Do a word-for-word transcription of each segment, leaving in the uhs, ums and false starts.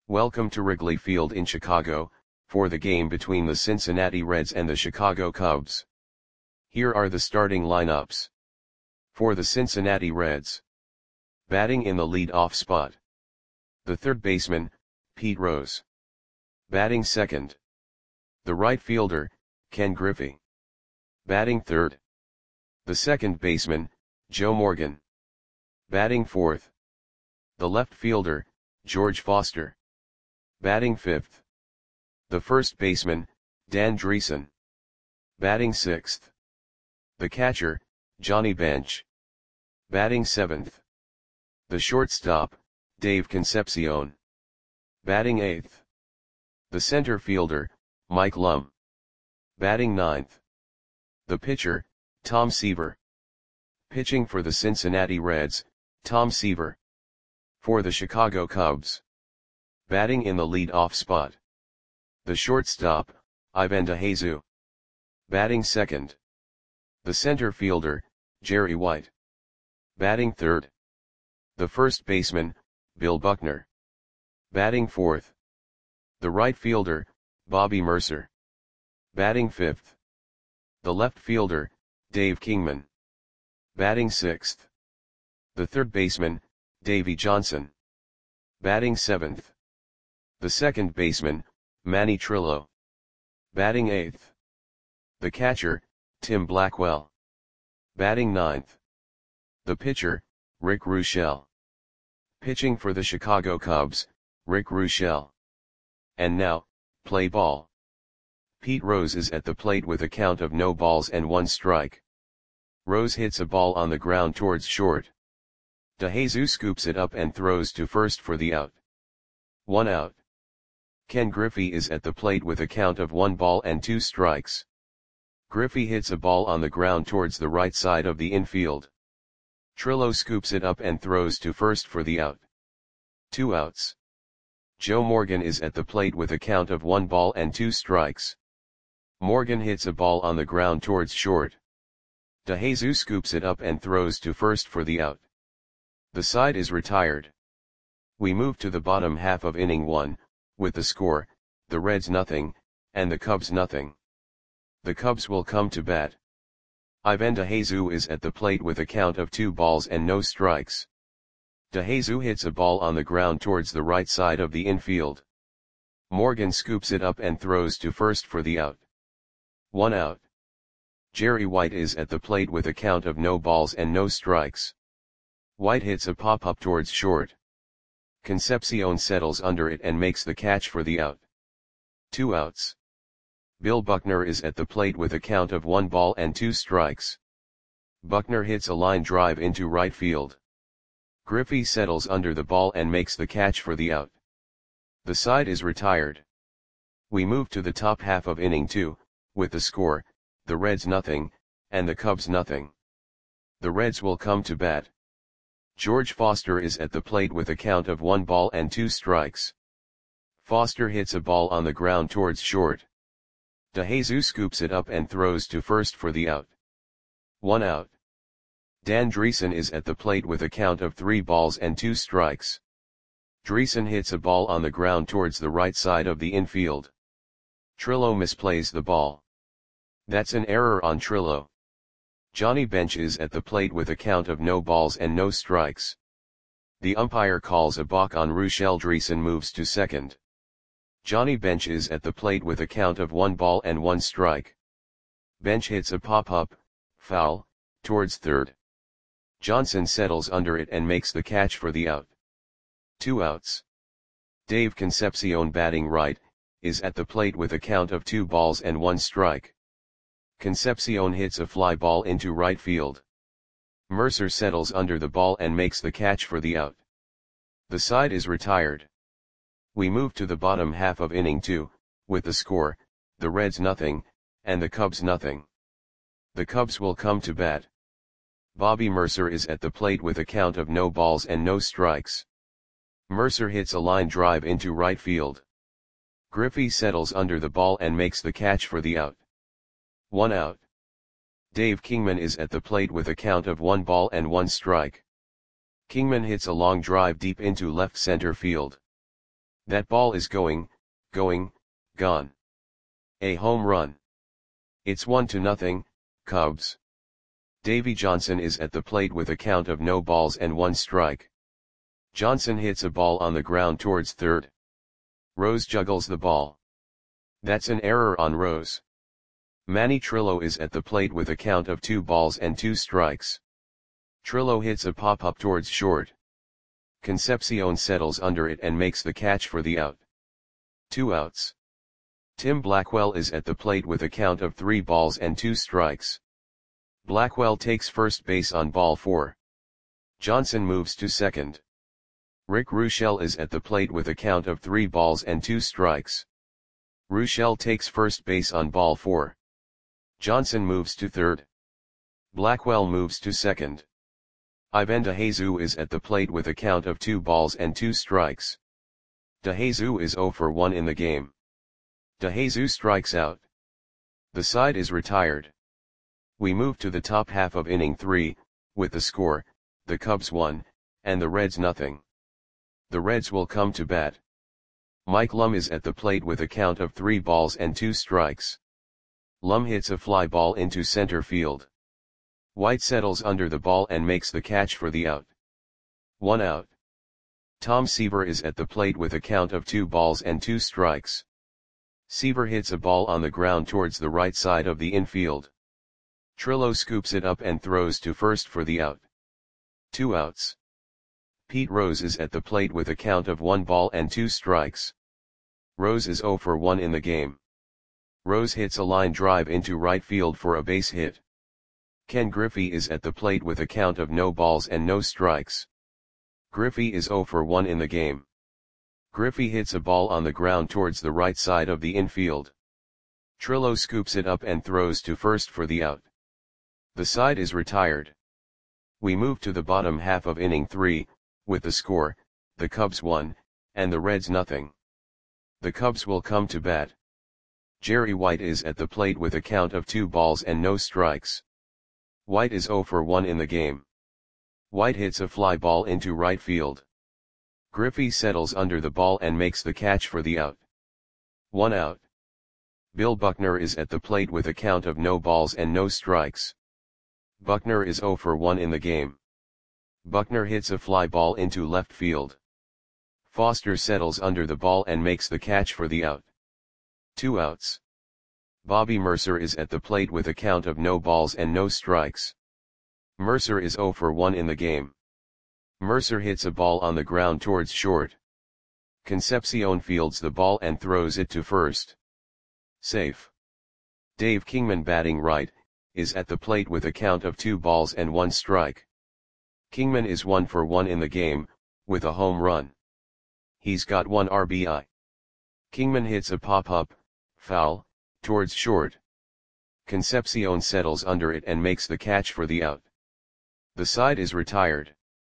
Welcome to Wrigley Field in Chicago, for the game between the Cincinnati Reds and the Chicago Cubs. Here are the starting lineups. For the Cincinnati Reds. Batting in the lead-off spot. The third baseman, Pete Rose. Batting second. The right fielder, Ken Griffey. Batting third. The second baseman, Joe Morgan. Batting fourth. The left fielder, George Foster. Batting fifth. The first baseman, Dan Driessen. Batting sixth. The catcher, Johnny Bench. Batting seventh. The shortstop, Dave Concepcion. Batting eighth. The center fielder, Mike Lum. Batting ninth. The pitcher, Tom Seaver. Pitching for the Cincinnati Reds, Tom Seaver. For the Chicago Cubs. Batting in the lead-off spot. The shortstop, Ivan DeJesus. Batting second. The center fielder, Jerry White. Batting third. The first baseman, Bill Buckner. Batting fourth. The right fielder, Bobby Murcer. Batting fifth. The left fielder, Dave Kingman. Batting sixth. The third baseman, Davey Johnson. Batting seventh. The second baseman, Manny Trillo. Batting eighth. The catcher, Tim Blackwell. Batting ninth. The pitcher, Rick Ruschel. Pitching for the Chicago Cubs, Rick Ruschel. And now, play ball. Pete Rose is at the plate with a count of no balls and one strike. Rose hits a ball on the ground towards short. DeJesus scoops it up and throws to first for the out. One out. Ken Griffey is at the plate with a count of one ball and two strikes. Griffey hits a ball on the ground towards the right side of the infield. Trillo scoops it up and throws to first for the out. Two outs. Joe Morgan is at the plate with a count of one ball and two strikes. Morgan hits a ball on the ground towards short. DeJesus scoops it up and throws to first for the out. The side is retired. We move to the bottom half of inning one, with the score, the Reds nothing, and the Cubs nothing. The Cubs will come to bat. Ivan DeJesus is at the plate with a count of two balls and no strikes. DeJesus hits a ball on the ground towards the right side of the infield. Morgan scoops it up and throws to first for the out. One out. Jerry White is at the plate with a count of no balls and no strikes. White hits a pop-up towards short. Concepcion settles under it and makes the catch for the out. Two outs. Bill Buckner is at the plate with a count of one ball and two strikes. Buckner hits a line drive into right field. Griffey settles under the ball and makes the catch for the out. The side is retired. We move to the top half of inning two, with the score, the Reds nothing, and the Cubs nothing. The Reds will come to bat. George Foster is at the plate with a count of one ball and two strikes. Foster hits a ball on the ground towards short. DeJesus scoops it up and throws to first for the out. One out. Dan Driessen is at the plate with a count of three balls and two strikes. Driessen hits a ball on the ground towards the right side of the infield. Trillo misplays the ball. That's an error on Trillo. Johnny Bench is at the plate with a count of no balls and no strikes. The umpire calls a balk on Ruschel. Driessen moves to second. Johnny Bench is at the plate with a count of one ball and one strike. Bench hits a pop-up, foul, towards third. Johnson settles under it and makes the catch for the out. Two outs. Dave Concepcion, batting right, is at the plate with a count of two balls and one strike. Concepcion hits a fly ball into right field. Murcer settles under the ball and makes the catch for the out. The side is retired. We move to the bottom half of inning two, with the score, the Reds nothing, and the Cubs nothing. The Cubs will come to bat. Bobby Murcer is at the plate with a count of no balls and no strikes. Murcer hits a line drive into right field. Griffey settles under the ball and makes the catch for the out. One out. Dave Kingman is at the plate with a count of one ball and one strike. Kingman hits a long drive deep into left center field. That ball is going, going, gone. A home run. It's one to nothing, Cubs. Davy Johnson is at the plate with a count of no balls and one strike. Johnson hits a ball on the ground towards third. Rose juggles the ball. That's an error on Rose. Manny Trillo is at the plate with a count of two balls and two strikes. Trillo hits a pop-up towards short. Concepcion settles under it and makes the catch for the out. Two outs. Tim Blackwell is at the plate with a count of three balls and two strikes. Blackwell takes first base on ball four. Johnson moves to second. Rick Ruschel is at the plate with a count of three balls and two strikes. Ruschel takes first base on ball four. Johnson moves to third. Blackwell moves to second. Ivan DeJesus is at the plate with a count of two balls and two strikes. DeJesus is zero for one in the game. DeJesus strikes out. The side is retired. We move to the top half of inning three, with the score, the Cubs one, and the Reds nothing. The Reds will come to bat. Mike Lum is at the plate with a count of three balls and two strikes. Lum hits a fly ball into center field. White settles under the ball and makes the catch for the out. One out. Tom Seaver is at the plate with a count of two balls and two strikes. Seaver hits a ball on the ground towards the right side of the infield. Trillo scoops it up and throws to first for the out. Two outs. Pete Rose is at the plate with a count of one ball and two strikes. Rose is zero for one in the game. Rose hits a line drive into right field for a base hit. Ken Griffey is at the plate with a count of no balls and no strikes. Griffey is zero for one in the game. Griffey hits a ball on the ground towards the right side of the infield. Trillo scoops it up and throws to first for the out. The side is retired. We move to the bottom half of inning three, with the score, the Cubs one, and the Reds nothing. The Cubs will come to bat. Jerry White is at the plate with a count of two balls and no strikes. White is zero for one in the game. White hits a fly ball into right field. Griffey settles under the ball and makes the catch for the out. One out. Bill Buckner is at the plate with a count of no balls and no strikes. Buckner is zero for one in the game. Buckner hits a fly ball into left field. Foster settles under the ball and makes the catch for the out. Two outs. Bobby Mercer is at the plate with a count of no balls and no strikes. Mercer is zero for one in the game. Mercer hits a ball on the ground towards short. Concepcion fields the ball and throws it to first. Safe. Dave Kingman, batting right, is at the plate with a count of two balls and one strike. Kingman is one for one in the game, with a home run. He's got one R B I. Kingman hits a pop-up, foul, towards short. Concepcion settles under it and makes the catch for the out. The side is retired.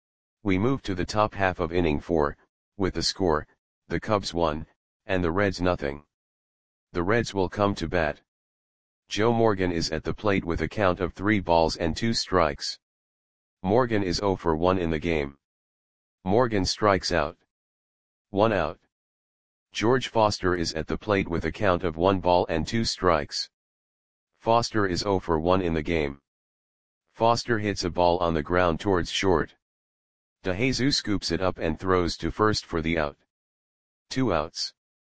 We move to the top half of inning four, with the score, the Cubs one, and the Reds nothing. The Reds will come to bat. Joe Morgan is at the plate with a count of three balls and two strikes. Morgan is zero for one in the game. Morgan strikes out. One out. George Foster is at the plate with a count of one ball and two strikes. Foster is zero for one in the game. Foster hits a ball on the ground towards short. DeJesus scoops it up and throws to first for the out. Two outs.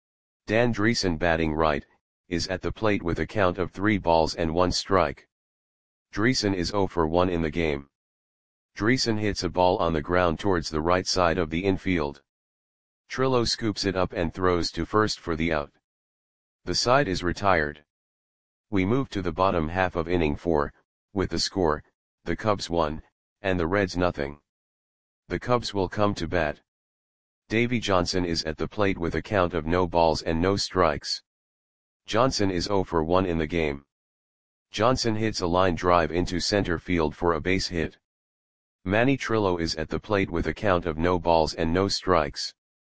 Dan Dreesen, batting right, is at the plate with a count of three balls and one strike. Dreesen is zero for one in the game. Dreesen hits a ball on the ground towards the right side of the infield. Trillo scoops it up and throws to first for the out. The side is retired. We move to the bottom half of inning four, with the score, the Cubs one, and the Reds nothing. The Cubs will come to bat. Davy Johnson is at the plate with a count of no balls and no strikes. Johnson is zero for one in the game. Johnson hits a line drive into center field for a base hit. Manny Trillo is at the plate with a count of no balls and no strikes.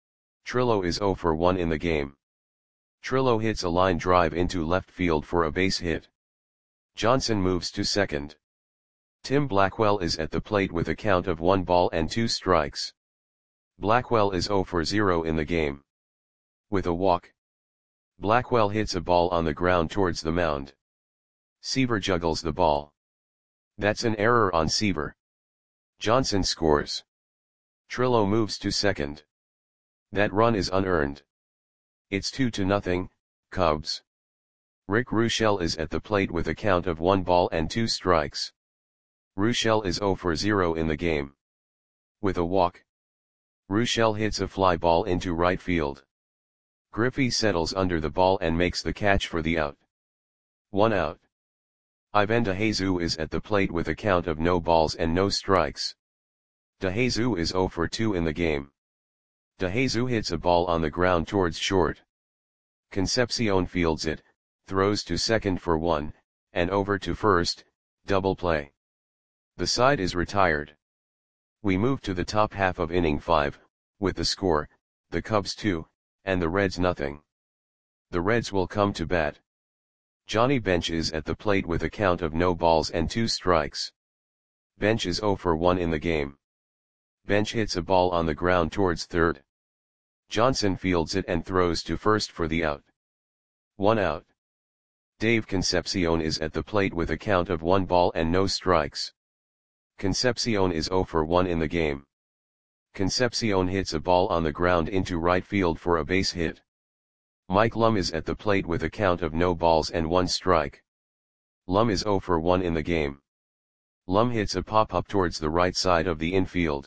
Trillo is zero for one in the game. Trillo hits a line drive into left field for a base hit. Johnson moves to second. Tim Blackwell is at the plate with a count of one ball and two strikes. Blackwell is zero for zero in the game. With a walk. Blackwell hits a ball on the ground towards the mound. Seaver juggles the ball. That's an error on Seaver. Johnson scores. Trillo moves to second. That run is unearned. It's two to nothing, Cubs. Rick Ruschel is at the plate with a count of one ball and two strikes. Ruschel is zero for zero in the game. With a walk. Ruschel hits a fly ball into right field. Griffey settles under the ball and makes the catch for the out. One out. Ivan DeJesus is at the plate with a count of no balls and no strikes. DeJesus is zero for two in the game. DeJesus hits a ball on the ground towards short. Concepcion fields it, throws to second for one, and over to first, double play. The side is retired. We move to the top half of inning five, with the score, the Cubs two, and the Reds nothing. The Reds will come to bat. Johnny Bench is at the plate with a count of no balls and two strikes. Bench is zero for one in the game. Bench hits a ball on the ground towards third. Johnson fields it and throws to first for the out. One out. Dave Concepcion is at the plate with a count of one ball and no strikes. Concepcion is zero for one in the game. Concepcion hits a ball on the ground into right field for a base hit. Mike Lum is at the plate with a count of no balls and one strike. Lum is zero for one in the game. Lum hits a pop-up towards the right side of the infield.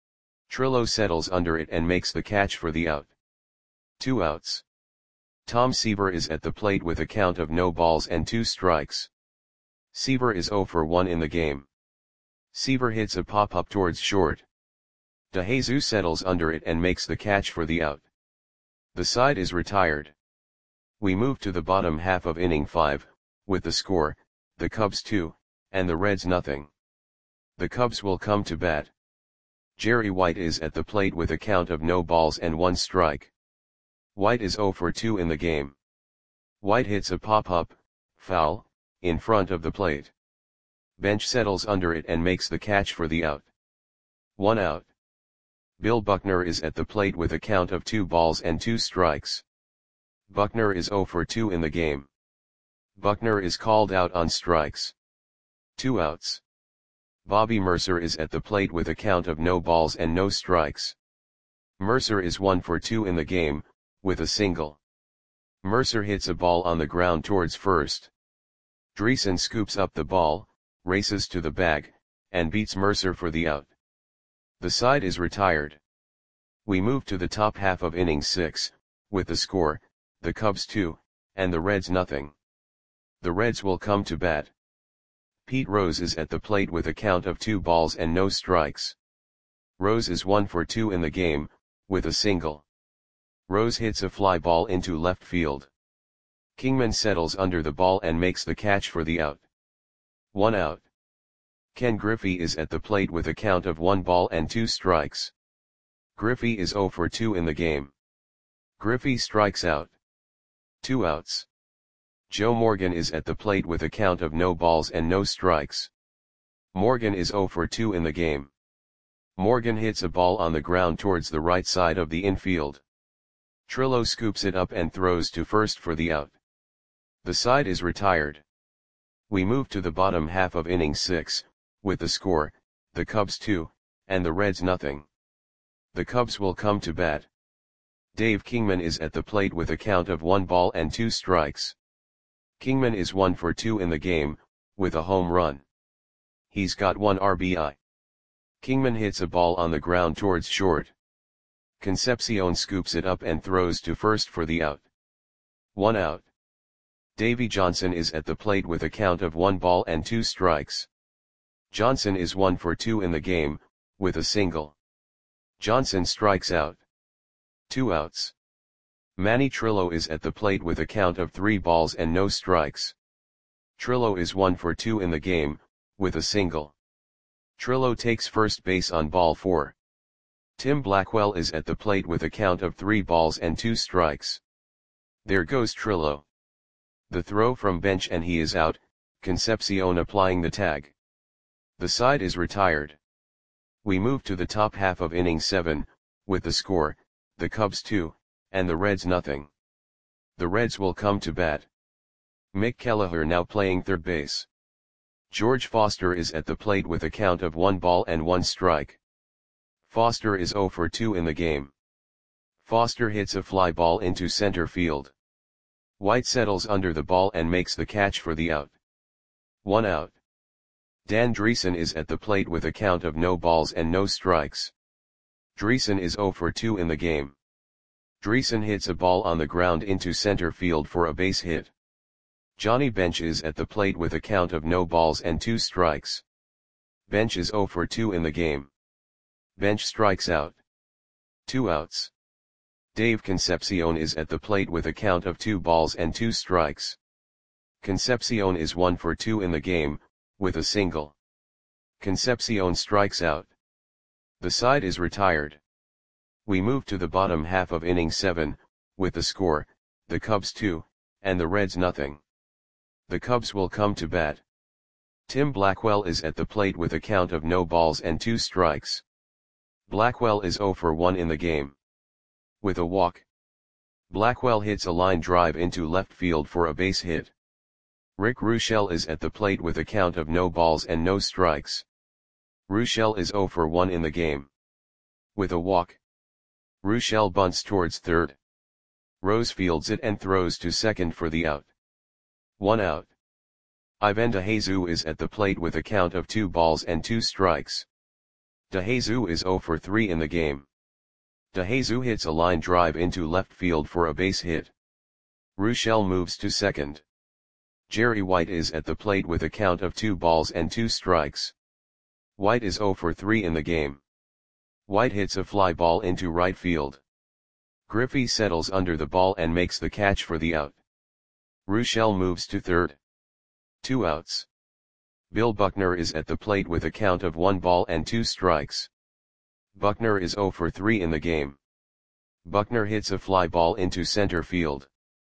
Trillo settles under it and makes the catch for the out. Two outs. Tom Seaver is at the plate with a count of no balls and two strikes. Seaver is zero for one in the game. Seaver hits a pop-up towards short. DeJesus settles under it and makes the catch for the out. The side is retired. We move to the bottom half of inning five, with the score, the Cubs two, and the Reds nothing. The Cubs will come to bat. Jerry White is at the plate with a count of no balls and one strike. White is zero for two in the game. White hits a pop-up, foul, in front of the plate. Bench settles under it and makes the catch for the out. One out. Bill Buckner is at the plate with a count of two balls and two strikes. Buckner is zero for two in the game. Buckner is called out on strikes. Two outs. Bobby Mercer is at the plate with a count of no balls and no strikes. Mercer is one for two in the game, with a single. Mercer hits a ball on the ground towards first. Dreesen scoops up the ball, races to the bag, and beats Mercer for the out. The side is retired. We move to the top half of inning six, with the score, the Cubs two, and the Reds nothing. The Reds will come to bat. Pete Rose is at the plate with a count of two balls and no strikes. Rose is one for two in the game, with a single. Rose hits a fly ball into left field. Kingman settles under the ball and makes the catch for the out. One out. Ken Griffey is at the plate with a count of one ball and two strikes. Griffey is zero for two in the game. Griffey strikes out. Two outs. Joe Morgan is at the plate with a count of no balls and no strikes. Morgan is zero for two in the game. Morgan hits a ball on the ground towards the right side of the infield. Trillo scoops it up and throws to first for the out. The side is retired. We move to the bottom half of inning six, with the score, the Cubs two, and the Reds nothing. The Cubs will come to bat. Dave Kingman is at the plate with a count of one ball and two strikes. Kingman is one for two in the game, with a home run. He's got one R B I. Kingman hits a ball on the ground towards short. Concepcion scoops it up and throws to first for the out. One out. Davy Johnson is at the plate with a count of one ball and two strikes. Johnson is one for two in the game, with a single. Johnson strikes out. Two outs. Manny Trillo is at the plate with a count of three balls and no strikes. Trillo is one for two in the game, with a single. Trillo takes first base on ball four. Tim Blackwell is at the plate with a count of three balls and two strikes. There goes Trillo. The throw from bench and he is out, Concepcion applying the tag. The side is retired. We move to the top half of inning seven, with the score, the Cubs two, and the Reds nothing. The Reds will come to bat. Mick Kelleher now playing third base. George Foster is at the plate with a count of one ball and one strike. Foster is oh for two in the game. Foster hits a fly ball into center field. White settles under the ball and makes the catch for the out. One out. Dan Driessen is at the plate with a count of no balls and no strikes. Driessen is oh for two in the game. Driessen hits a ball on the ground into center field for a base hit. Johnny Bench is at the plate with a count of no balls and two strikes. Bench is oh for two in the game. Bench strikes out. Two outs. Dave Concepcion is at the plate with a count of two balls and two strikes. Concepcion is one for two in the game, with a single. Concepcion strikes out. The side is retired. We move to the bottom half of inning seven, with the score, the Cubs two, and the Reds nothing. The Cubs will come to bat. Tim Blackwell is at the plate with a count of no balls and two strikes. Blackwell is oh for one in the game. With a walk. Blackwell hits a line drive into left field for a base hit. Rick Ruschel is at the plate with a count of no balls and no strikes. Ruschel is oh for one in the game. With a walk. Ruschel bunts towards third. Rose fields it and throws to second for the out. One out. Ivan DeJesus is at the plate with a count of two balls and two strikes. DeJesus is oh for three in the game. DeJesus hits a line drive into left field for a base hit. Ruschel moves to second. Jerry White is at the plate with a count of two balls and two strikes. White is oh for three in the game. White hits a fly ball into right field. Griffey settles under the ball and makes the catch for the out. Ruschel moves to third. Two outs. Bill Buckner is at the plate with a count of one ball and two strikes. Buckner is oh for three in the game. Buckner hits a fly ball into center field.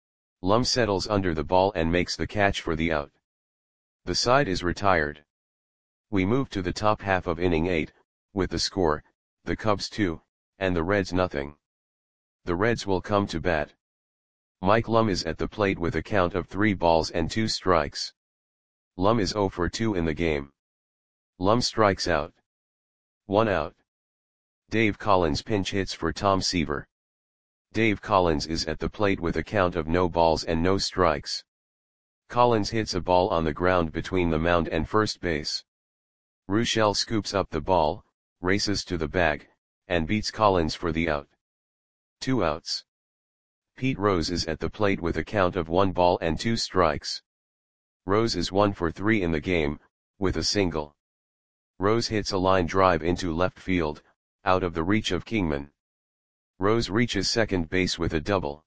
Lum settles under the ball and makes the catch for the out. The side is retired. We move to the top half of inning eight, with the score, the Cubs two, and the Reds nothing. The Reds will come to bat. Mike Lum is at the plate with a count of three balls and two strikes. Lum is oh for two in the game. Lum strikes out. One out. Dave Collins pinch hits for Tom Seaver. Dave Collins is at the plate with a count of no balls and no strikes. Collins hits a ball on the ground between the mound and first base. Ruschel scoops up the ball, races to the bag, and beats Collins for the out. Two outs. Pete Rose is at the plate with a count of one ball and two strikes. Rose is one for three in the game, with a single. Rose hits a line drive into left field, out of the reach of Kingman. Rose reaches second base with a double.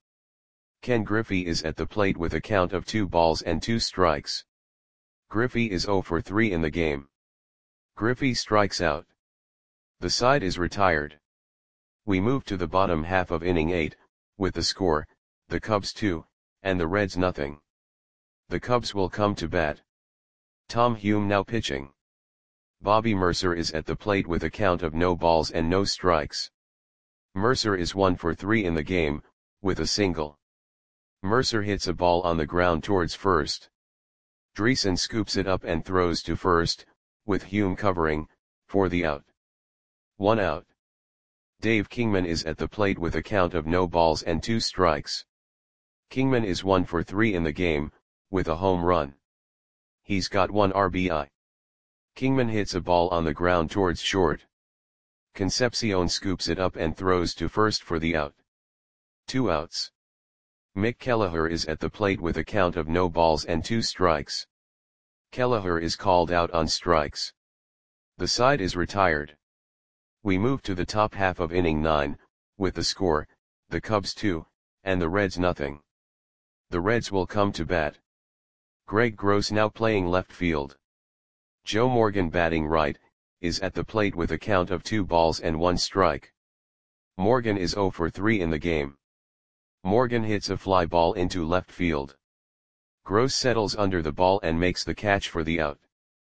Ken Griffey is at the plate with a count of two balls and two strikes. Griffey is oh for three in the game. Griffey strikes out. The side is retired. We move to the bottom half of inning eight, with the score, the Cubs two, and the Reds nothing. The Cubs will come to bat. Tom Hume now pitching. Bobby Mercer is at the plate with a count of no balls and no strikes. Mercer is one for three in the game, with a single. Mercer hits a ball on the ground towards first. Driessen scoops it up and throws to first, with Hume covering, for the out. One out. Dave Kingman is at the plate with a count of no balls and two strikes. Kingman is one for three in the game, with a home run. He's got one R B I. Kingman hits a ball on the ground towards short. Concepcion scoops it up and throws to first for the out. Two outs. Mick Kelleher is at the plate with a count of no balls and two strikes. Kelleher is called out on strikes. The side is retired. We move to the top half of inning nine, with the score, the Cubs two, and the Reds nothing. The Reds will come to bat. Greg Gross now playing left field. Joe Morgan batting right, is at the plate with a count of two balls and one strike. Morgan is oh for three in the game. Morgan hits a fly ball into left field. Gross settles under the ball and makes the catch for the out.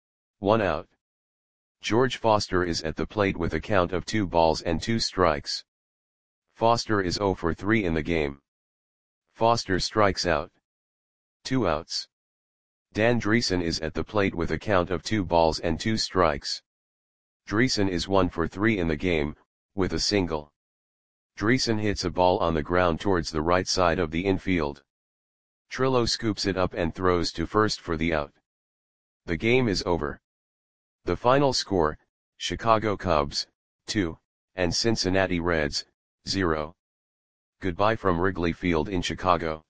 One out. George Foster is at the plate with a count of two balls and two strikes. Foster is zero for three in the game. Foster strikes out. Two outs. Dan Driessen is at the plate with a count of two balls and two strikes. Driessen is one for three in the game, with a single. Driessen hits a ball on the ground towards the right side of the infield. Trillo scoops it up and throws to first for the out. The game is over. The final score, Chicago Cubs, two, and Cincinnati Reds, zero. Goodbye from Wrigley Field in Chicago.